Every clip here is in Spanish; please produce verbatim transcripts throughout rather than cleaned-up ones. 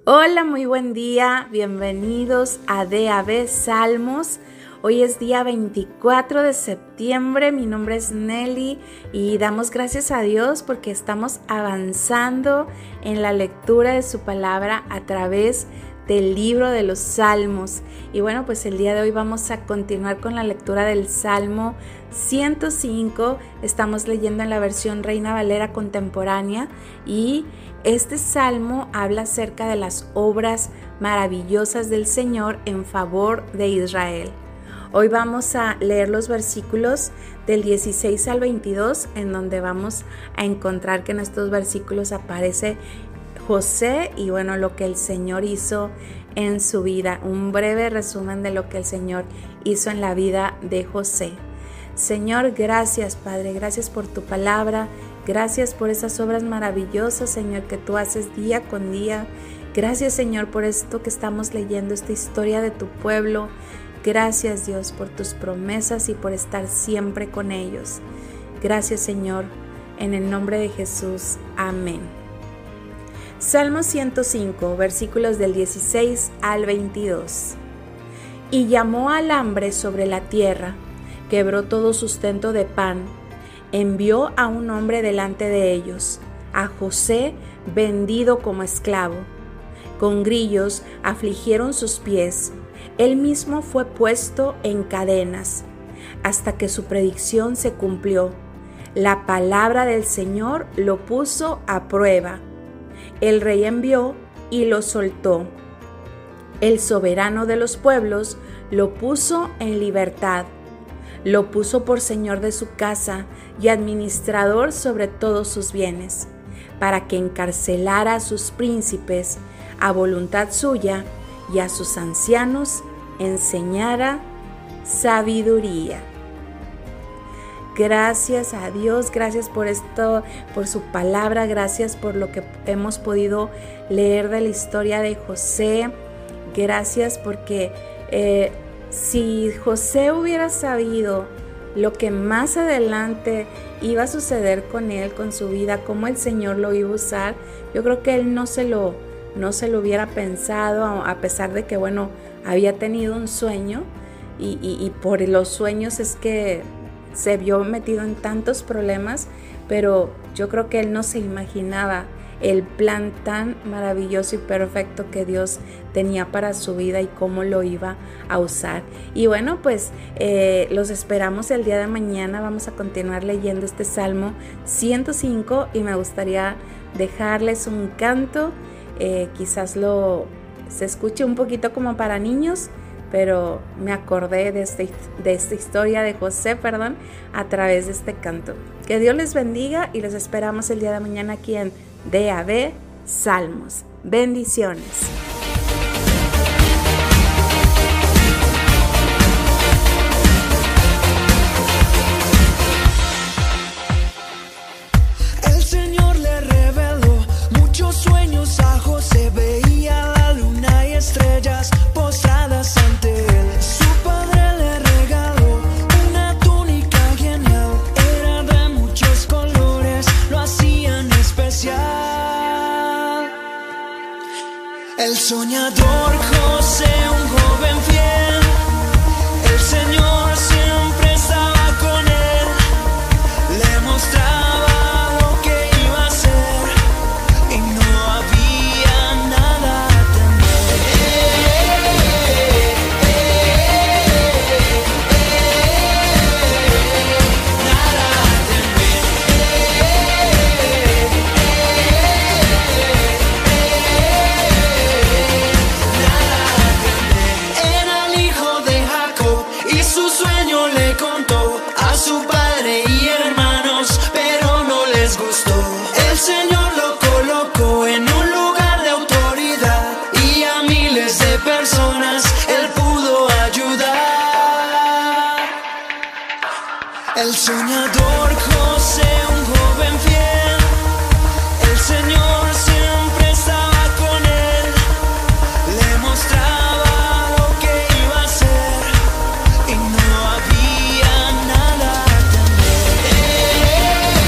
Hola, muy buen día, bienvenidos a D A B Salmos. Hoy es día veinticuatro de septiembre, mi nombre es Nelly y damos gracias a Dios porque estamos avanzando en la lectura de su palabra a través del libro de los Salmos. Y bueno, pues el día de hoy vamos a continuar con la lectura del Salmo ciento cinco. Estamos leyendo en la versión Reina Valera contemporánea y este salmo habla acerca de las obras maravillosas del Señor en favor de Israel. Hoy vamos a leer los versículos del dieciséis al veintidós, en donde vamos a encontrar que en estos versículos aparece José y bueno, lo que el Señor hizo en su vida. Un breve resumen de lo que el Señor hizo en la vida de José. Señor, gracias, Padre, gracias por tu palabra. Gracias por esas obras maravillosas, Señor, que tú haces día con día. Gracias, Señor, por esto que estamos leyendo, esta historia de tu pueblo. Gracias, Dios, por tus promesas y por estar siempre con ellos. Gracias, Señor, en el nombre de Jesús. Amén. Salmo ciento cinco, versículos del dieciséis al veintidós. Y llamó al hambre sobre la tierra, quebró todo sustento de pan. Envió a un hombre delante de ellos, a José vendido como esclavo. Con grillos afligieron sus pies. Él mismo fue puesto en cadenas, hasta que su predicción se cumplió. La palabra del Señor lo puso a prueba. El rey envió y lo soltó. El soberano de los pueblos lo puso en libertad. Lo puso por señor de su casa y administrador sobre todos sus bienes, para que encarcelara a sus príncipes a voluntad suya y a sus ancianos enseñara sabiduría. Gracias a Dios, gracias por esto, por su palabra, gracias por lo que hemos podido leer de la historia de José. Gracias porque eh, si José hubiera sabido lo que más adelante iba a suceder con él, con su vida, cómo el Señor lo iba a usar, yo creo que él no se lo, no se lo hubiera pensado, a pesar de que, bueno, había tenido un sueño y, y, y por los sueños es que se vio metido en tantos problemas, pero yo creo que él no se imaginaba el plan tan maravilloso y perfecto que Dios tenía para su vida y cómo lo iba a usar. Y bueno, pues eh, los esperamos el día de mañana. Vamos a continuar leyendo este Salmo ciento cinco y me gustaría dejarles un canto. Eh, quizás lo se escuche un poquito como para niños, pero me acordé de, este, de esta historia de José, perdón, a través de este canto. Que Dios les bendiga y los esperamos el día de mañana aquí en D A B Salmos. Bendiciones. El Señor le reveló muchos sueños a José. Veía la luna y estrellas postradas ante él. Su padre le regaló una túnica genial. Era de muchos colores, lo hacían especial. El soñador José, un joven fiel, el Señor siempre estaba con él. Le mostraba lo que iba a hacer y no había nada a temer. Nada a temer. Era el hijo de Jacob y su sueño le contó a su padre y hermanos, pero no les gustó. El Señor lo colocó en un lugar de autoridad y a miles de personas él pudo ayudar. El soñador José, un joven fiel, el Señor siempre estaba con él. Le mostraba lo que iba a hacer y no había nada a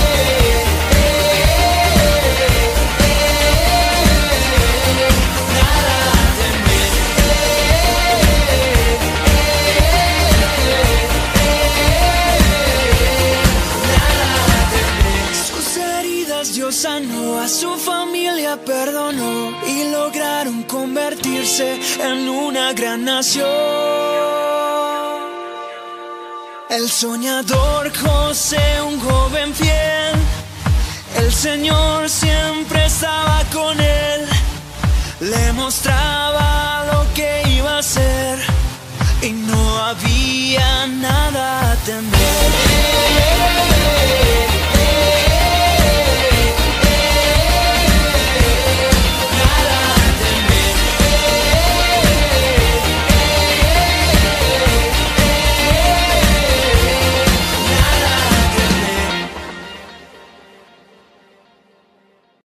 temer. historia perdonó y lograron convertirse en una gran nación. El soñador José, un joven fiel, el Señor siempre estaba con él. Le mostraba lo que iba a hacer y no había nada a temer.